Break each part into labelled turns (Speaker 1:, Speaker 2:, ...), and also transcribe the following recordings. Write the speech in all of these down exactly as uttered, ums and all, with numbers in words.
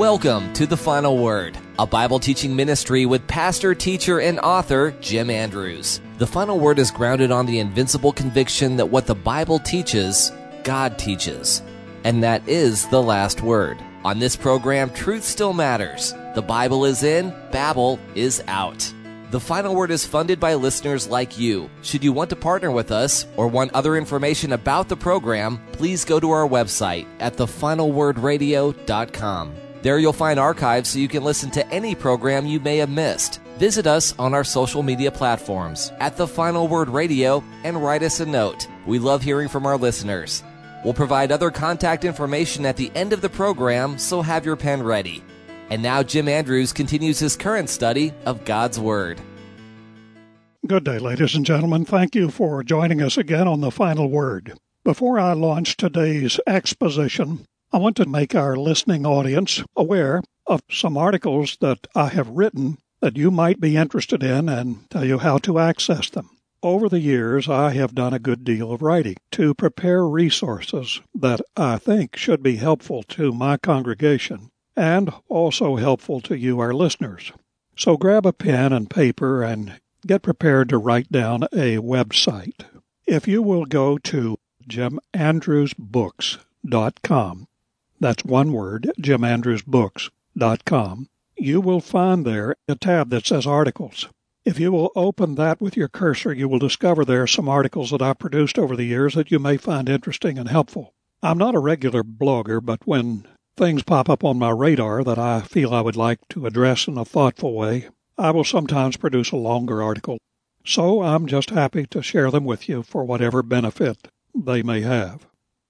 Speaker 1: Welcome to The Final Word, a Bible teaching ministry with pastor, teacher, and author Jim Andrews. The Final Word is grounded on the invincible conviction that what the Bible teaches, God teaches. And that is the last word. On this program, truth still matters. The Bible is in, Babel is out. The Final Word is funded by listeners like you. Should you want to partner with us or want other information about the program, please go to our website at the final word radio dot com. There you'll find archives so you can listen to any program you may have missed. Visit us on our social media platforms at The Final Word Radio and write us a note. We love hearing from our listeners. We'll provide other contact information at the end of the program, so have your pen ready. And now Jim Andrews continues his current study of God's Word.
Speaker 2: Good day, ladies and gentlemen. Thank you for joining us again on The Final Word. Before I launch today's exposition, I want to make our listening audience aware of some articles that I have written that you might be interested in and tell you how to access them. Over the years, I have done a good deal of writing to prepare resources that I think should be helpful to my congregation and also helpful to you, our listeners. So grab a pen and paper and get prepared to write down a website. If you will go to jim andrews books dot com, that's one word, jim andrews books dot com, you will find there a tab that says Articles. If you will open that with your cursor, you will discover there are some articles that I've produced over the years that you may find interesting and helpful. I'm not a regular blogger, but when things pop up on my radar that I feel I would like to address in a thoughtful way, I will sometimes produce a longer article. So I'm just happy to share them with you for whatever benefit they may have.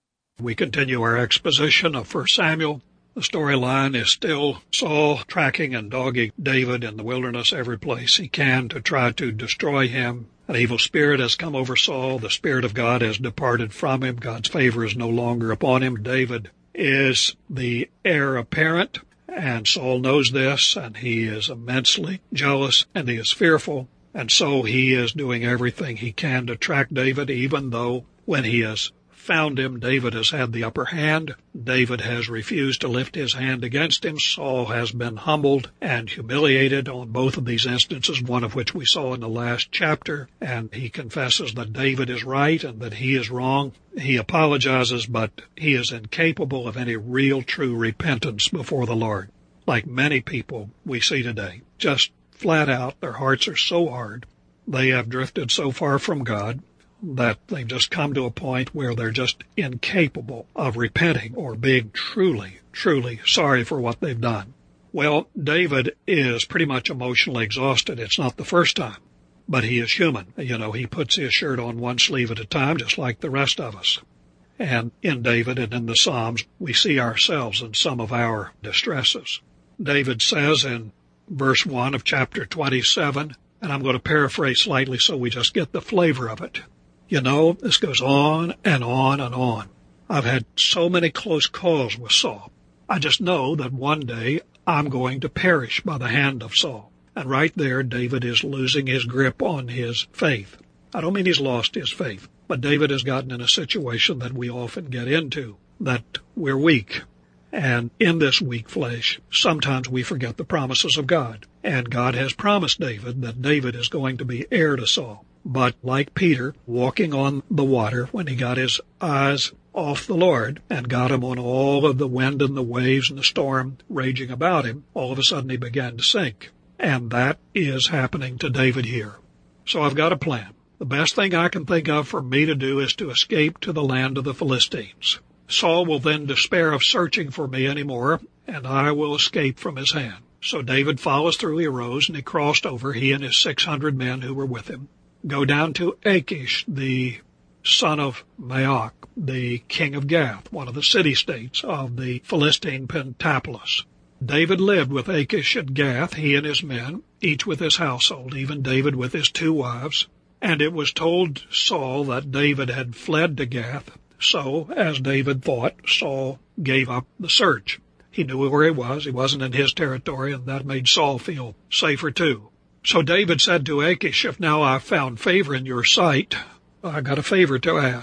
Speaker 2: We continue our exposition of First Samuel. The storyline is still Saul tracking and dogging David in the wilderness every place he can to try to destroy him. An evil spirit has come over Saul. The Spirit of God has departed from him. God's favor is no longer upon him. David is the heir apparent, and Saul knows this, and he is immensely jealous, and he is fearful, and so he is doing everything he can to track David, even though when he has found him, David has had the upper hand. David has refused to lift his hand against him. Saul has been humbled and humiliated on both of these instances, one of which we saw in the last chapter, and he confesses that David is right and that he is wrong. He apologizes, but he is incapable of any real, true repentance before the Lord. Like many people we see today, just flat out, their hearts are so hard. They have drifted so far from God that they've just come to a point where they're just incapable of repenting or being truly, truly sorry for what they've done. Well, David is pretty much emotionally exhausted. It's not the first time, but he is human. You know, he puts his shirt on one sleeve at a time, just like the rest of us. And in David and in the Psalms, we see ourselves in some of our distresses. David says in verse one of chapter twenty-seven, and I'm going to paraphrase slightly so we just get the flavor of it. You know, this goes on and on and on. I've had so many close calls with Saul. I just know that one day I'm going to perish by the hand of Saul. And right there, David is losing his grip on his faith. I don't mean he's lost his faith, but David has gotten in a situation that we often get into, that we're weak. And in this weak flesh, sometimes we forget the promises of God. And God has promised David that David is going to be heir to Saul. But like Peter, walking on the water, when he got his eyes off the Lord and got him on all of the wind and the waves and the storm raging about him, all of a sudden he began to sink. And that is happening to David here. So I've got a plan. The best thing I can think of for me to do is to escape to the land of the Philistines. Saul will then despair of searching for me anymore, and I will escape from his hand. So David follows through. He arose and he crossed over, he and his six hundred men who were with him. Go down to Achish, the son of Maoch, the king of Gath, one of the city-states of the Philistine Pentapolis. David lived with Achish at Gath, he and his men, each with his household, even David with his two wives. And it was told Saul that David had fled to Gath. So, as David thought, Saul gave up the search. He knew where he was. He wasn't in his territory, and that made Saul feel safer too. So David said to Achish, if now I've found favor in your sight, I got a favor to ask.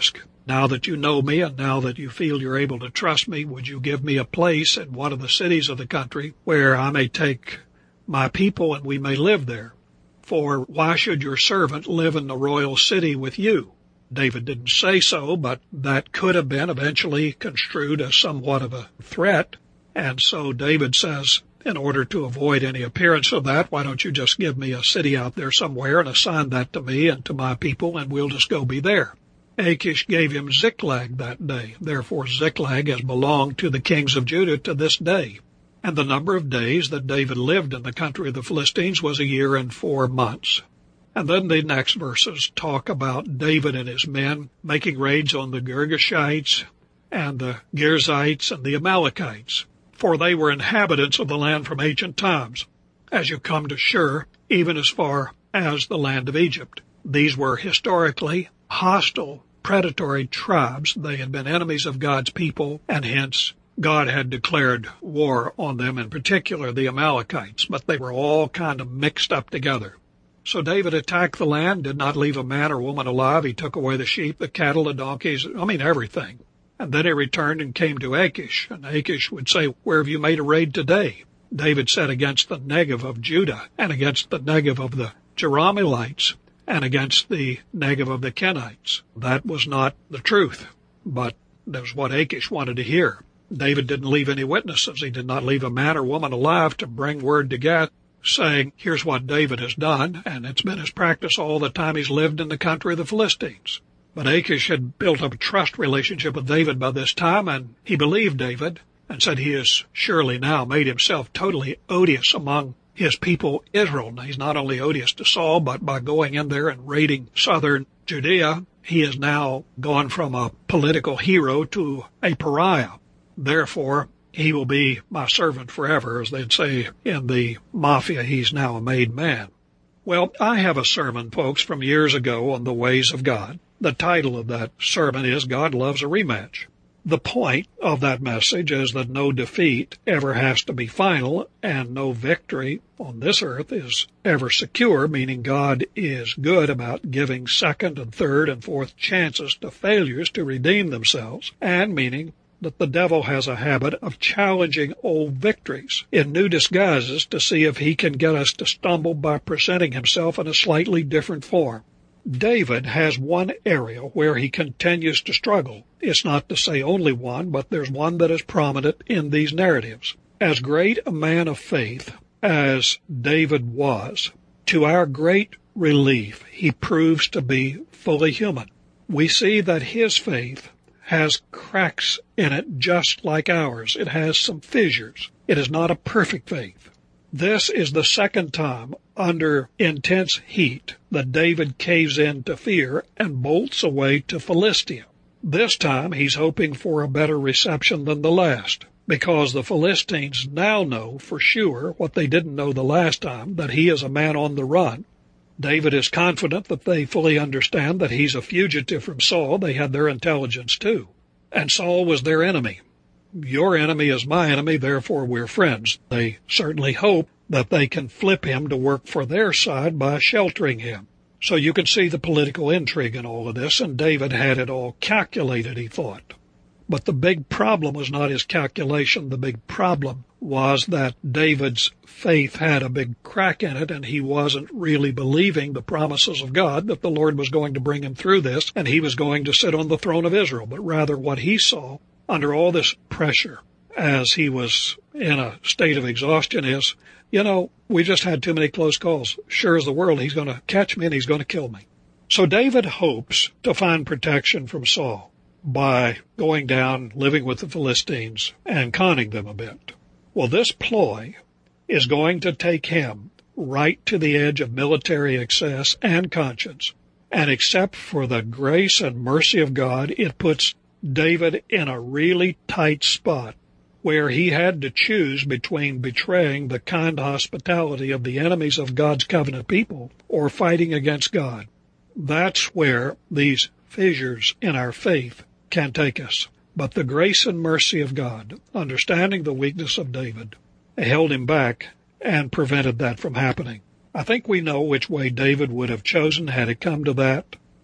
Speaker 2: Now that you know me and now that you feel you're able to trust me, would you give me a place in one of the cities of the country where I may take my people and we may live there? For why should your servant live in the royal city with you? David didn't say so, but that could have been eventually construed as somewhat of a threat. And so David says, in order to avoid any appearance of that, why don't you just give me a city out there somewhere and assign that to me and to my people, and we'll just go be there. Achish gave him Ziklag that day. Therefore Ziklag has belonged to the kings of Judah to this day. And the number of days that David lived in the country of the Philistines was a year and four months. And then the next verses talk about David and his men making raids on the Girgashites and the Girzites and the Amalekites, for they were inhabitants of the land from ancient times, as you come to Shur, even as far as the land of Egypt. These were historically hostile, predatory tribes. They had been enemies of God's people, and hence God had declared war on them, in particular the Amalekites, but they were all kind of mixed up together. So David attacked the land, did not leave a man or woman alive. He took away the sheep, the cattle, the donkeys, I mean everything. And then he returned and came to Achish, and Achish would say, "Where have you made a raid today?" David said, "Against the Negev of Judah, and against the Negev of the Jerahmeelites, and against the Negev of the Kenites." That was not the truth, but that was what Achish wanted to hear. David didn't leave any witnesses. He did not leave a man or woman alive to bring word to Gath, saying, "Here's what David has done," and it's been his practice all the time he's lived in the country of the Philistines. But Achish had built up a trust relationship with David by this time, and he believed David and said he has surely now made himself totally odious among his people Israel. Now, he's not only odious to Saul, but by going in there and raiding southern Judea, he has now gone from a political hero to a pariah. Therefore, he will be my servant forever, as they'd say in the mafia. He's now a made man. Well, I have a sermon, folks, from years ago on the ways of God. The title of that sermon is God Loves a Rematch. The point of that message is that no defeat ever has to be final, and no victory on this earth is ever secure, meaning God is good about giving second and third and fourth chances to failures to redeem themselves, and meaning that the devil has a habit of challenging old victories in new disguises to see if he can get us to stumble by presenting himself in a slightly different form. David has one area where he continues to struggle. It's not to say only one, but there's one that is prominent in these narratives. As great a man of faith as David was, to our great relief, he proves to be fully human. We see that his faith has cracks in it just like ours. It has some fissures. It is not a perfect faith. This is the second time under intense heat that David caves in to fear and bolts away to Philistia. This time he's hoping for a better reception than the last, because the Philistines now know for sure what they didn't know the last time, that he is a man on the run. David is confident that they fully understand that he's a fugitive from Saul. They had their intelligence too. And Saul was their enemy. Your enemy is my enemy, therefore we're friends. They certainly hope that they can flip him to work for their side by sheltering him. So you can see the political intrigue in all of this, and David had it all calculated, he thought. But the big problem was not his calculation. The big problem was that David's faith had a big crack in it, and he wasn't really believing the promises of God that the Lord was going to bring him through this, and he was going to sit on the throne of Israel. But rather what he saw under all this pressure as he was in a state of exhaustion is, you know, we just had too many close calls. Sure as the world, he's going to catch me and he's going to kill me. So David hopes to find protection from Saul by going down, living with the Philistines, and conning them a bit. Well, this ploy is going to take him right to the edge of military excess and conscience. And except for the grace and mercy of God, it puts David in a really tight spot where he had to choose between betraying the kind hospitality of the enemies of God's covenant people or fighting against God. That's where these fissures in our faith can take us. But the grace and mercy of God, understanding the weakness of David, held him back and prevented that from happening. I think we know which way David would have chosen had it come to that.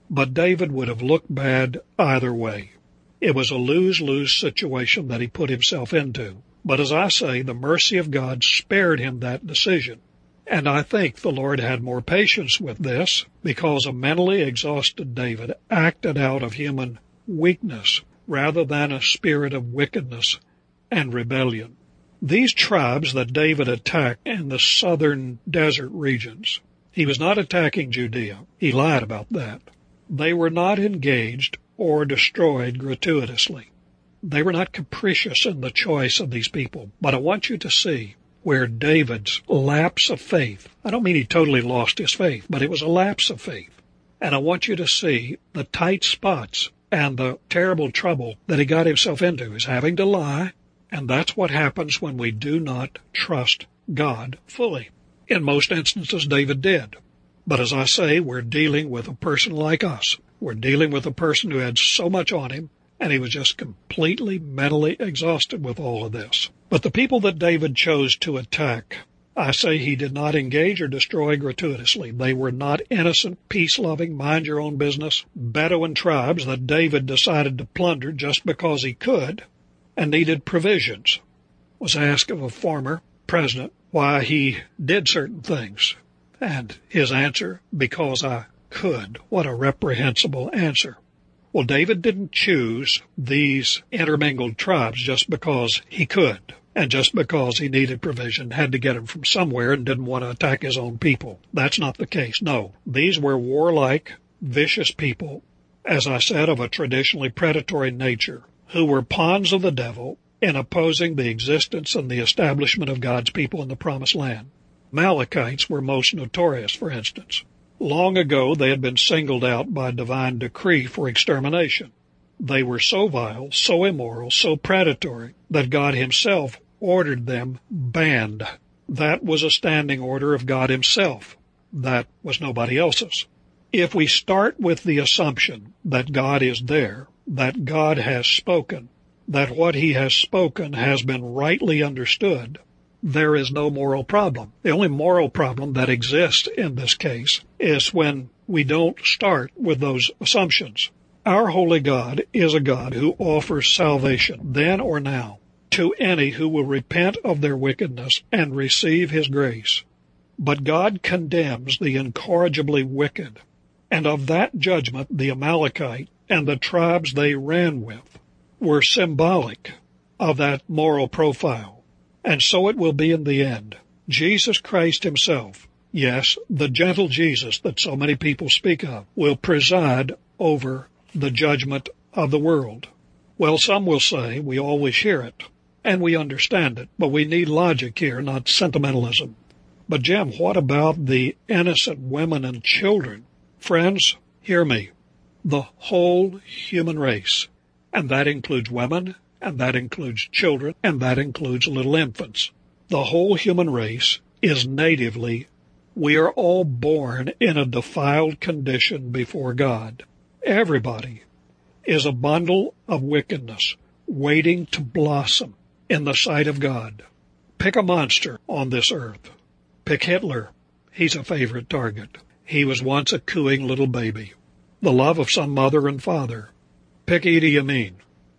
Speaker 2: but David would have looked bad either way. It was a lose-lose situation that he put himself into. But as I say, the mercy of God spared him that decision. And I think the Lord had more patience with this because a mentally exhausted David acted out of human weakness rather than a spirit of wickedness and rebellion. These tribes that David attacked in the southern desert regions, he was not attacking Judea. He lied about that. They were not engaged or destroyed gratuitously. They were not capricious in the choice of these people. But I want you to see where David's lapse of faith, I don't mean he totally lost his faith, but it was a lapse of faith. And I want you to see the tight spots and the terrible trouble that he got himself into is having to lie. And that's what happens when we do not trust God fully. In most instances, David did. But as I say, we're dealing with a person like us. We're dealing with a person who had so much on him, and he was just completely mentally exhausted with all of this. But the people that David chose to attack, I say he did not engage or destroy gratuitously. They were not innocent, peace-loving, mind-your-own-business Bedouin tribes that David decided to plunder just because he could and needed provisions. Was asked of a former president why he did certain things, and his answer, because I could. What a reprehensible answer. Well, David didn't choose these intermingled tribes just because he could, and just because he needed provision, had to get them from somewhere and didn't want to attack his own people. That's not the case. No, these were warlike, vicious people, as I said, of a traditionally predatory nature, who were pawns of the devil in opposing the existence and the establishment of God's people in the Promised Land. Amalekites were most notorious, for instance. Long ago, they had been singled out by divine decree for extermination. They were so vile, so immoral, so predatory that God himself ordered them banned. That was a standing order of God himself. That was nobody else's. If we start with the assumption that God is there, that God has spoken, that what he has spoken has been rightly understood, there is no moral problem. The only moral problem that exists in this case is when we don't start with those assumptions. Our holy God is a God who offers salvation, then or now, to any who will repent of their wickedness and receive his grace. But God condemns the incorrigibly wicked, and of that judgment the Amalekite and the tribes they ran with were symbolic of that moral profile. And so it will be in the end. Jesus Christ himself, yes, the gentle Jesus that so many people speak of, will preside over the judgment of the world. Well, some will say we always hear it, and we understand it, but we need logic here, not sentimentalism. But, Jim, what about the innocent women and children? Friends, hear me. The whole human race, and that includes women, and that includes children, and that includes little infants. The whole human race is natively, we are all born in a defiled condition before God. Everybody is a bundle of wickedness waiting to blossom in the sight of God. Pick a monster on this earth. Pick Hitler. He's a favorite target. He was once a cooing little baby, the love of some mother and father. Pick Idi Amin.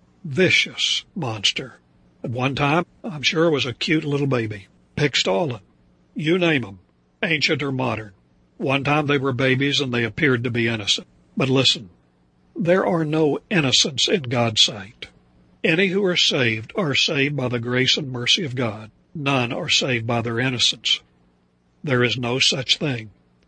Speaker 2: Vicious monster. At one time, I'm sure was a cute little baby. Pick Stalin. You name them, ancient or modern. One time they were babies and they appeared to be innocent. But listen, there are no innocents in God's sight. Any who are saved are saved by the grace and mercy of God. None are saved by their innocence. There is no such thing.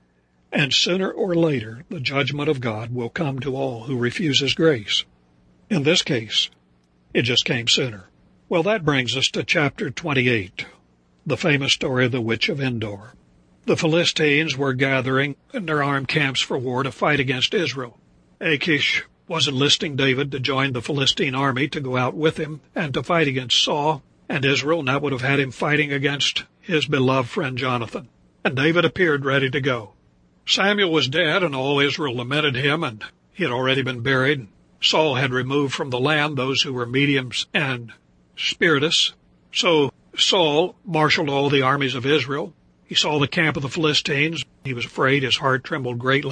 Speaker 2: And sooner or later, the judgment of God will come to all who refuse his grace. In this case, it just came sooner. Well, that brings us to chapter twenty-eight, the famous story of the Witch of Endor. The Philistines were gathering in their armed camps for war to fight against Israel. Achish was enlisting David to join the Philistine army to go out with him and to fight against Saul and Israel, and that would have had him fighting against his beloved friend Jonathan. And David appeared ready to go. Samuel was dead, and all Israel lamented him, and he had already been buried. Saul had removed from the land those who were mediums and spiritists. So Saul marshaled all the armies of Israel. He saw the camp of the Philistines. He was afraid. His heart trembled greatly.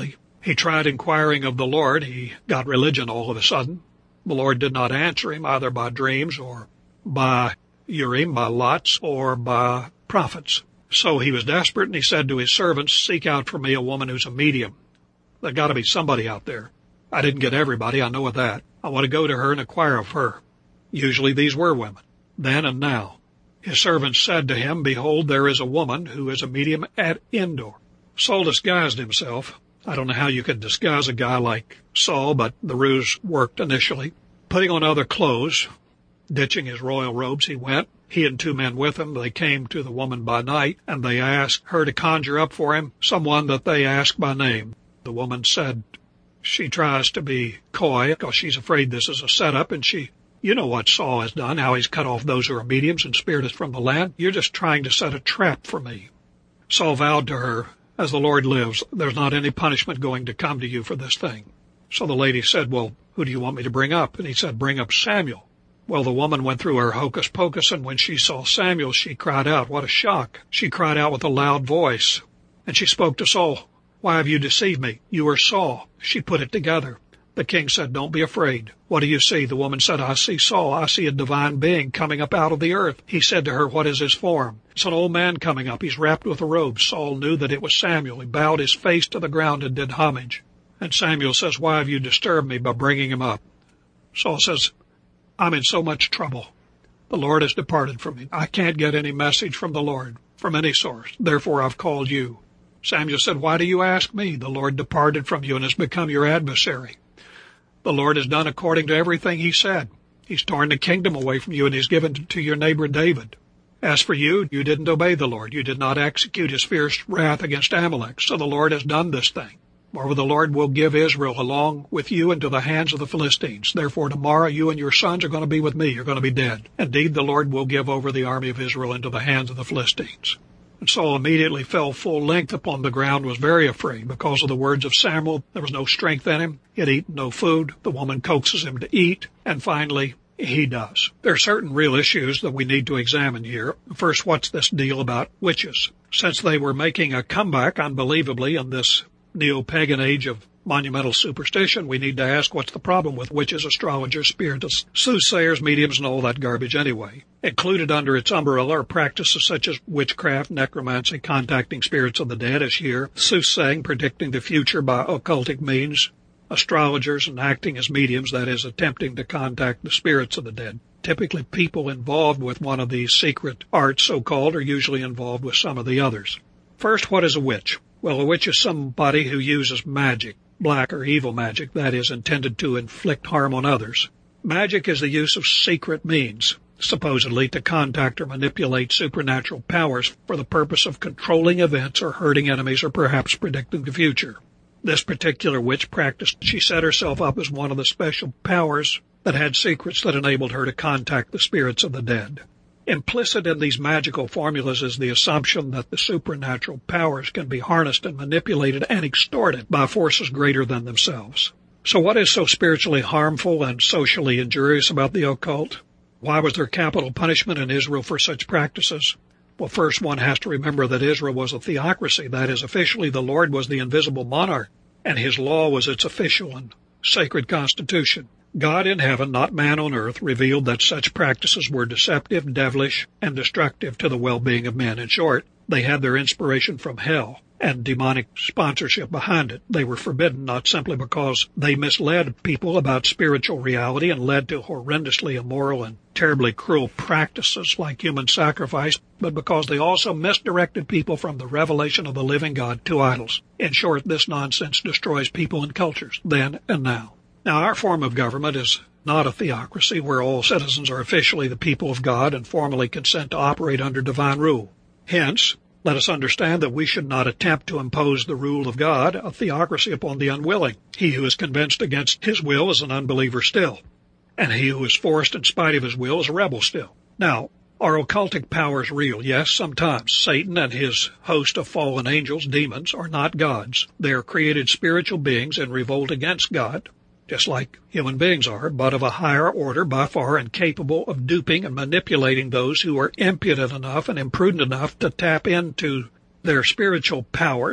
Speaker 2: He tried inquiring of the Lord. He got religion all of a sudden. The Lord did not answer him either by dreams or by Urim, by lots, or by prophets. So he was desperate, and he said to his servants, "Seek out for me a woman who's a medium. There's got to be somebody out there. I didn't get everybody, I know of that. I want to go to her and inquire of her." Usually these were women, then and now. His servants said to him, "Behold, there is a woman who is a medium at Endor." Saul disguised himself. I don't know how you could disguise a guy like Saul, but the ruse worked initially. Putting on other clothes, ditching his royal robes, he went. He and two men with him, they came to the woman by night, and they asked her to conjure up for him someone that they asked by name. The woman said she tries to be coy because she's afraid this is a setup, and she, you know what Saul has done, how he's cut off those who are mediums and spiritists from the land. You're just trying to set a trap for me. Saul vowed to her, "As the Lord lives, there's not any punishment going to come to you for this thing." So the lady said, "Well, who do you want me to bring up?" And he said, "Bring up Samuel." Well, the woman went through her hocus pocus, and when she saw Samuel, she cried out. What a shock. She cried out with a loud voice, and she spoke to Saul. "Why have you deceived me? You are Saul." She put it together. The king said, "Don't be afraid. What do you see?" The woman said, "I see Saul. I see a divine being coming up out of the earth." He said to her, "What is his form?" "It's an old man coming up. He's wrapped with a robe." Saul knew that it was Samuel. He bowed his face to the ground and did homage. And Samuel says, "Why have you disturbed me by bringing him up?" Saul says, "I'm in so much trouble. The Lord has departed from me. I can't get any message from the Lord, from any source. Therefore I've called you." Samuel said, "Why do you ask me? The Lord departed from you and has become your adversary. The Lord has done according to everything he said. He's torn the kingdom away from you and he's given it to your neighbor David. As for you, you didn't obey the Lord. You did not execute his fierce wrath against Amalek. So the Lord has done this thing. Moreover, the Lord will give Israel along with you into the hands of the Philistines. Therefore tomorrow you and your sons are going to be with me. You're going to be dead. Indeed, the Lord will give over the army of Israel into the hands of the Philistines." And Saul immediately fell full length upon the ground, was very afraid because of the words of Samuel. There was no strength in him. He had eaten no food. The woman coaxes him to eat. And finally, he does. There are certain real issues that we need to examine here. First, what's this deal about witches? Since they were making a comeback, unbelievably, in this neo-pagan age of monumental superstition, we need to ask what's the problem with witches, astrologers, spiritists, soothsayers, mediums, and all that garbage anyway. Included under its umbrella are practices such as witchcraft, necromancy, contacting spirits of the dead, as here, soothsaying, predicting the future by occultic means, astrologers, and acting as mediums, that is, attempting to contact the spirits of the dead. Typically, people involved with one of these secret arts, so-called, are usually involved with some of the others. First, what is a witch? Well, a witch is somebody who uses magic, black or evil magic, that is intended to inflict harm on others. Magic is the use of secret means, supposedly to contact or manipulate supernatural powers for the purpose of controlling events or hurting enemies or perhaps predicting the future. This particular witch practiced, she set herself up as one of the special powers that had secrets that enabled her to contact the spirits of the dead. Implicit in these magical formulas is the assumption that the supernatural powers can be harnessed and manipulated and extorted by forces greater than themselves. So what is so spiritually harmful and socially injurious about the occult? Why was there capital punishment in Israel for such practices? Well, first one has to remember that Israel was a theocracy. That is, officially the Lord was the invisible monarch, and his law was its official and sacred constitution. God in heaven, not man on earth, revealed that such practices were deceptive, devilish, and destructive to the well-being of men. In short, they had their inspiration from hell and demonic sponsorship behind it. They were forbidden not simply because they misled people about spiritual reality and led to horrendously immoral and terribly cruel practices like human sacrifice, but because they also misdirected people from the revelation of the living God to idols. In short, this nonsense destroys people and cultures, then and now. Now, our form of government is not a theocracy where all citizens are officially the people of God and formally consent to operate under divine rule. Hence, let us understand that we should not attempt to impose the rule of God, a theocracy, upon the unwilling. He who is convinced against his will is an unbeliever still, and he who is forced in spite of his will is a rebel still. Now, are occultic powers real? Yes, sometimes. Satan and his host of fallen angels, demons, are not gods. They are created spiritual beings in revolt against God, just like human beings are, but of a higher order by far and capable of duping and manipulating those who are impudent enough and imprudent enough to tap into their spiritual powers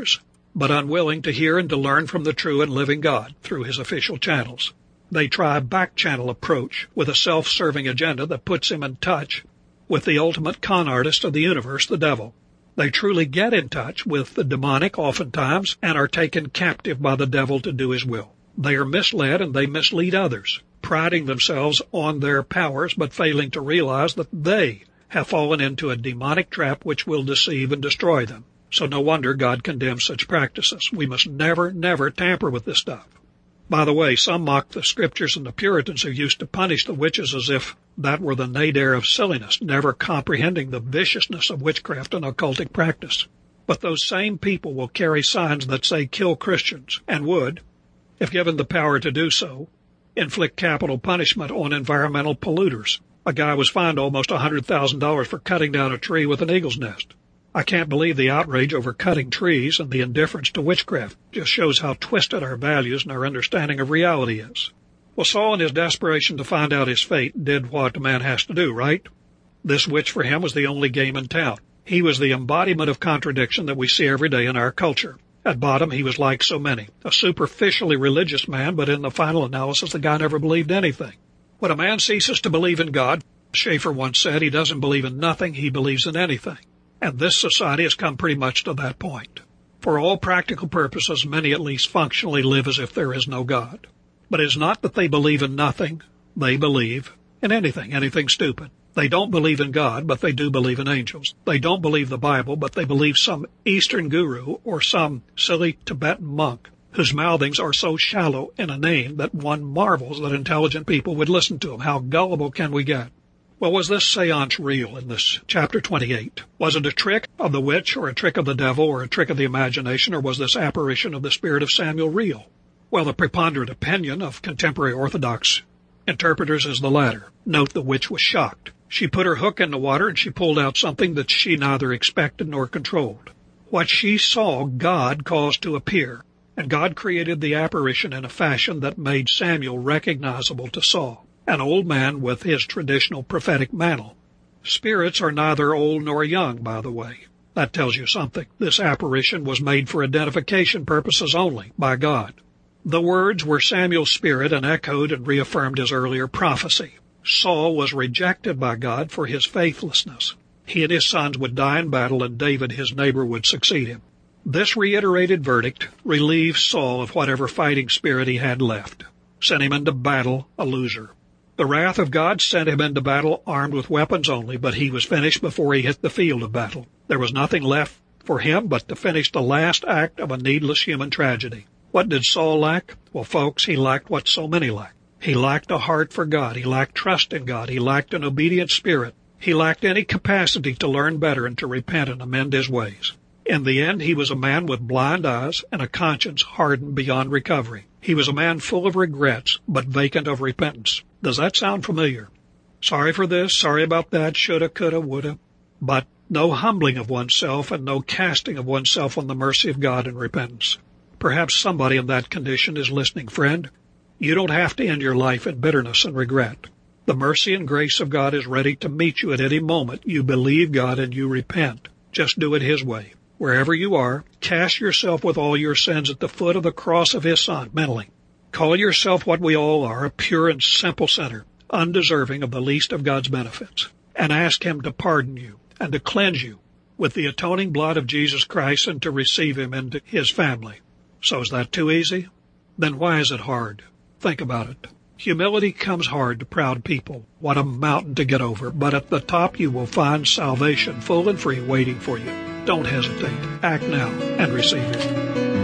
Speaker 2: but unwilling to hear and to learn from the true and living God through his official channels. They try a back-channel approach with a self-serving agenda that puts him in touch with the ultimate con artist of the universe, the devil. They truly get in touch with the demonic oftentimes and are taken captive by the devil to do his will. They are misled and they mislead others, priding themselves on their powers but failing to realize that they have fallen into a demonic trap which will deceive and destroy them. So no wonder God condemns such practices. We must never, never tamper with this stuff. By the way, some mock the Scriptures and the Puritans who used to punish the witches as if that were the nadir of silliness, never comprehending the viciousness of witchcraft and occultic practice. But those same people will carry signs that say kill Christians, and would, if given the power to do so, inflict capital punishment on environmental polluters. A guy was fined almost one hundred thousand dollars for cutting down a tree with an eagle's nest. I can't believe the outrage over cutting trees and the indifference to witchcraft. Just shows how twisted our values and our understanding of reality is. Well, Saul, in his desperation to find out his fate, did what a man has to do, right? This witch for him was the only game in town. He was the embodiment of contradiction that we see every day in our culture. At bottom, he was like so many, a superficially religious man, but in the final analysis, the guy never believed anything. When a man ceases to believe in God, Schaeffer once said, he doesn't believe in nothing, he believes in anything. And this society has come pretty much to that point. For all practical purposes, many at least functionally live as if there is no God. But it's not that they believe in nothing. They believe in anything, anything stupid. They don't believe in God, but they do believe in angels. They don't believe the Bible, but they believe some Eastern guru or some silly Tibetan monk whose mouthings are so shallow in a name that one marvels that intelligent people would listen to him. How gullible can we get? Well, was this seance real in this chapter twenty-eight? Was it a trick of the witch or a trick of the devil or a trick of the imagination, or was this apparition of the spirit of Samuel real? Well, the preponderant opinion of contemporary Orthodox interpreters is the latter. Note the witch was shocked. She put her hook in the water and she pulled out something that she neither expected nor controlled. What she saw, God caused to appear, and God created the apparition in a fashion that made Samuel recognizable to Saul, an old man with his traditional prophetic mantle. Spirits are neither old nor young, by the way. That tells you something. This apparition was made for identification purposes only by God. The words were Samuel's spirit and echoed and reaffirmed his earlier prophecy. Saul was rejected by God for his faithlessness. He and his sons would die in battle, and David, his neighbor, would succeed him. This reiterated verdict relieved Saul of whatever fighting spirit he had left, sent him into battle a loser. The wrath of God sent him into battle armed with weapons only, but he was finished before he hit the field of battle. There was nothing left for him but to finish the last act of a needless human tragedy. What did Saul lack? Well, folks, he lacked what so many lack. He lacked a heart for God. He lacked trust in God. He lacked an obedient spirit. He lacked any capacity to learn better and to repent and amend his ways. In the end, he was a man with blind eyes and a conscience hardened beyond recovery. He was a man full of regrets, but vacant of repentance. Does that sound familiar? Sorry for this, sorry about that, shoulda, coulda, woulda, but no humbling of oneself and no casting of oneself on the mercy of God in repentance. Perhaps somebody in that condition is listening, friend. You don't have to end your life in bitterness and regret. The mercy and grace of God is ready to meet you at any moment. You believe God and you repent. Just do it His way. Wherever you are, cast yourself with all your sins at the foot of the cross of His Son, mentally. Call yourself what we all are, a pure and simple sinner, undeserving of the least of God's benefits, and ask Him to pardon you and to cleanse you with the atoning blood of Jesus Christ and to receive Him into His family. So is that too easy? Then why is it hard? Think about it. Humility comes hard to proud people. What a mountain to get over. But at the top you will find salvation full and free waiting for you. Don't hesitate. Act now and receive it.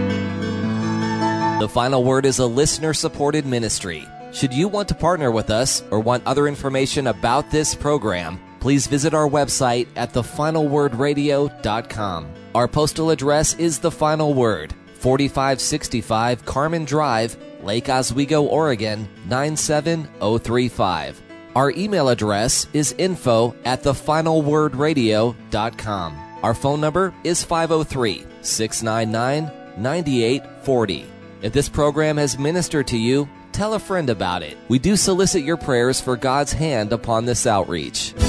Speaker 1: The Final Word is a listener-supported ministry. Should you want to partner with us or want other information about this program, please visit our website at the final word radio dot com. Our postal address is The Final Word, forty-five sixty-five Carmen Drive, Lake Oswego, Oregon, nine seven oh three five. Our email address is info at the final word radio dot com. Our phone number is five oh three, six nine nine, nine eight four oh. If this program has ministered to you, tell a friend about it. We do solicit your prayers for God's hand upon this outreach.